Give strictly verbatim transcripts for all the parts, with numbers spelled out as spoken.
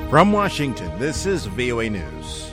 From Washington, this is V O A News.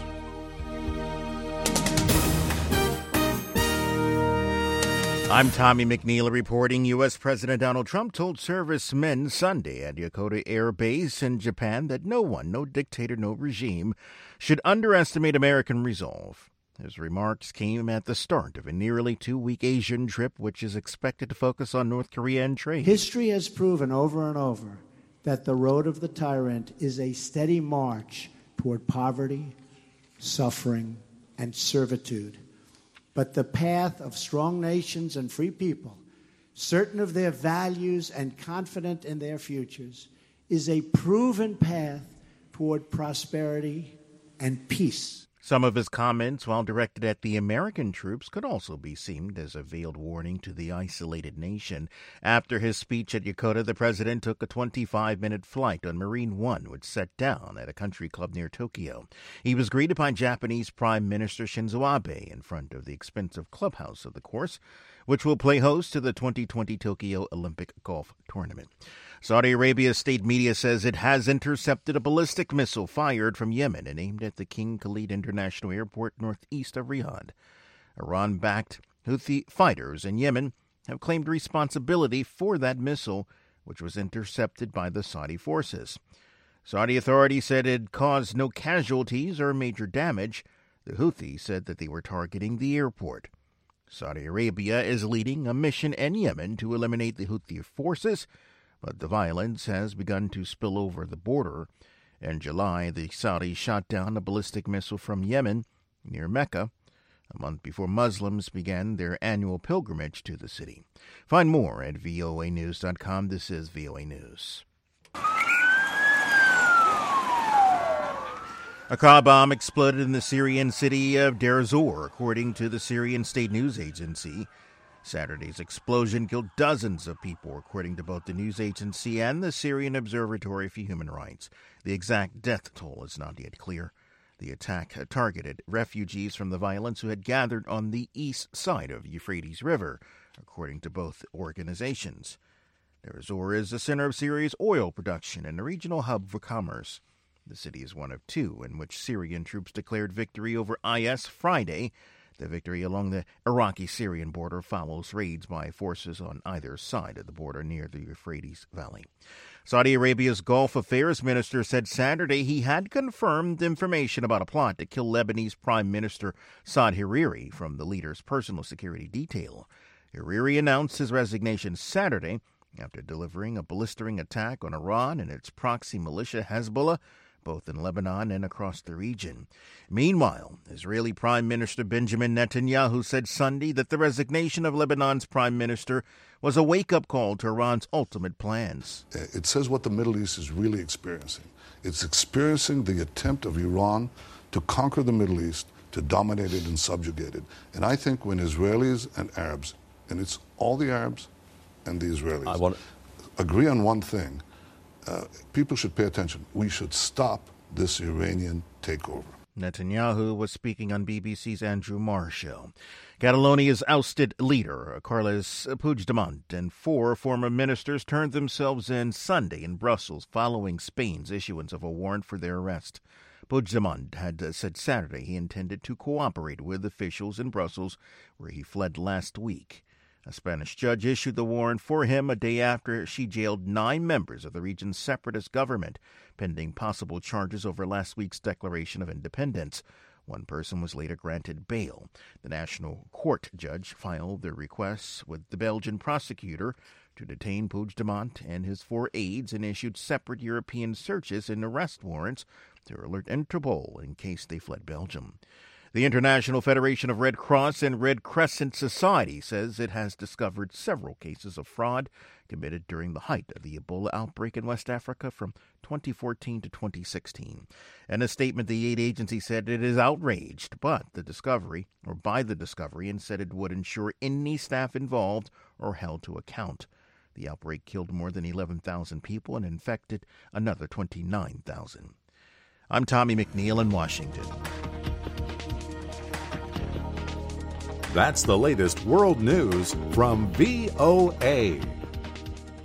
I'm Tommy McNeil reporting. U S. President Donald Trump told servicemen Sunday at Yokota Air Base in Japan that no one, no dictator, no regime, should underestimate American resolve. His remarks came at the start of a nearly two-week Asian trip, which is expected to focus on North Korea and trade. History has proven over and over that the road of the tyrant is a steady march toward poverty, suffering, and servitude. But the path of strong nations and free people, certain of their values and confident in their futures, is a proven path toward prosperity and peace. Some of his comments, while directed at the American troops, could also be seen as a veiled warning to the isolated nation. After his speech at Yokota, the president took a twenty-five minute flight on Marine One, which set down at a country club near Tokyo. He was greeted by Japanese Prime Minister Shinzo Abe in front of the expensive clubhouse of the course, which will play host to the twenty twenty Tokyo Olympic Golf Tournament. Saudi Arabia's state media says it has intercepted a ballistic missile fired from Yemen and aimed at the King Khalid International Airport northeast of Riyadh. Iran-backed Houthi fighters in Yemen have claimed responsibility for that missile, which was intercepted by the Saudi forces. Saudi authorities said it caused no casualties or major damage. The Houthis said that they were targeting the airport. Saudi Arabia is leading a mission in Yemen to eliminate the Houthi forces, but the violence has begun to spill over the border. In July, the Saudis shot down a ballistic missile from Yemen near Mecca, a month before Muslims began their annual pilgrimage to the city. Find more at V O A news dot com. This is V O A News. A car bomb exploded in the Syrian city of Deir ez-Zor, according to the Syrian state news agency. Saturday's explosion killed dozens of people, according to both the news agency and the Syrian Observatory for Human Rights. The exact death toll is not yet clear. The attack targeted refugees from the violence who had gathered on the east side of the Euphrates River, according to both organizations. Deir ez-Zor is the center of Syria's oil production and a regional hub for commerce. The city is one of two in which Syrian troops declared victory over I S Friday. The victory along the Iraqi-Syrian border follows raids by forces on either side of the border near the Euphrates Valley. Saudi Arabia's Gulf Affairs minister said Saturday he had confirmed information about a plot to kill Lebanese Prime Minister Saad Hariri from the leader's personal security detail. Hariri announced his resignation Saturday after delivering a blistering attack on Iran and its proxy militia Hezbollah, both in Lebanon and across the region. Meanwhile, Israeli Prime Minister Benjamin Netanyahu said Sunday that the resignation of Lebanon's prime minister was a wake-up call to Iran's ultimate plans. It says what the Middle East is really experiencing. It's experiencing the attempt of Iran to conquer the Middle East, to dominate it and subjugate it. And I think when Israelis and Arabs, and it's all the Arabs and the Israelis, I want... agree on one thing, Uh, people should pay attention. We should stop this Iranian takeover. Netanyahu was speaking on B B C's Andrew Marr show. Catalonia's ousted leader, Carles Puigdemont, and four former ministers turned themselves in Sunday in Brussels following Spain's issuance of a warrant for their arrest. Puigdemont had said Saturday he intended to cooperate with officials in Brussels, where he fled last week. A Spanish judge issued the warrant for him a day after she jailed nine members of the region's separatist government, pending possible charges over last week's declaration of independence. One person was later granted bail. The National Court judge filed their requests with the Belgian prosecutor to detain Puigdemont and his four aides and issued separate European searches and arrest warrants to alert Interpol in case they fled Belgium. The International Federation of Red Cross and Red Crescent Society says it has discovered several cases of fraud committed during the height of the Ebola outbreak in West Africa from twenty fourteen to twenty sixteen. In a statement, the aid agency said it is outraged but the discovery, or by the discovery, and said it would ensure any staff involved are held to account. The outbreak killed more than eleven thousand people and infected another twenty-nine thousand. I'm Tommy McNeil in Washington. That's the latest world news from V O A.